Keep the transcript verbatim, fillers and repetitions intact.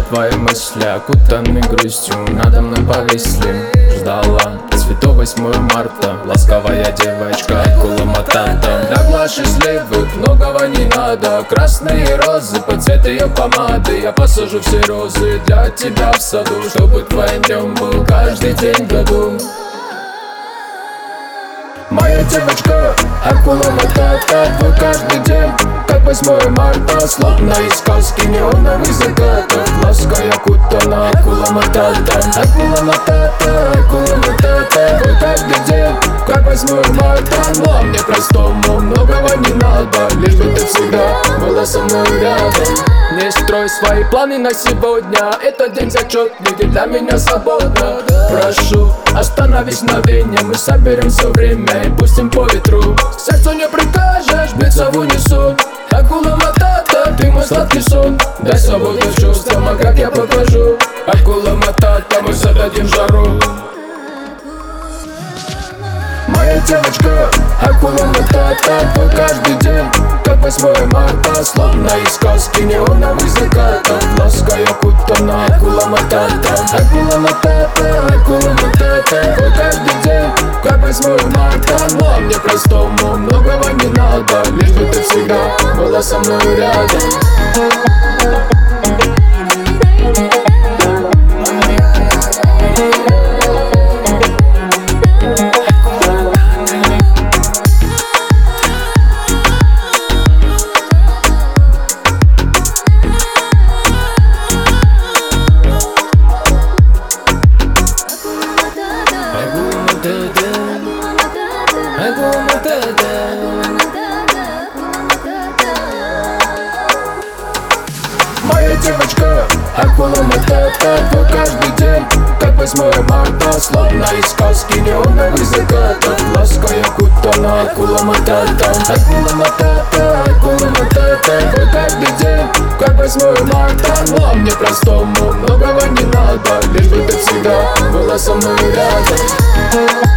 твои мысли окутаны грустью надо мной повисли. Ждала цветов восьмое марта, ласковая девочка Акула Матата. Для глаз счастливых многого не надо, красные розы под цвет ее помады. Я посажу все розы для тебя в саду, чтобы твоим днем был каждый день в году. Моя девочка, Акула Матата, твой каждый день как восьмое марта, словно из сказки неоновых закатов. Лаской окутана Акула Матата. Акула Матата, Акула Матата, твой каждый день как восьмое марта. Но мне простому многого не надо, лишь бы ты всегда была со мной рядом. Не строй свои планы на сегодня, этот день зачетный, ты для меня свободна. Прошу, остановись мгновенье, мы соберемся время и пустим по ветру. Сердцу не прикажешь биться в унисон. Акула Матата, ты мой сладкий сон. Дай свободу чувствам, а как я покажу. Акула Матата, мы зададим жару. Моя девочка, Акула Матата, твой каждый день как восьмое марта, словно из сказки неоновых закатов. Лаской окутана Акула Матата. Акула Матата, Акула Матата, твой каждый день как восьмое марта. Но мне простому многого не надо, лишь бы ты всегда была со мной рядом. Моя девочка, Акула Матата, твой каждый день как восьмое марта, словно из сказки неоновых закатов. Лаской окутана Акула Матата. Акула Матата, Акула Матата, твой каждый день как восьмое марта. Но мне простому многого не надо, лишь бы ты всегда была со мной рядом.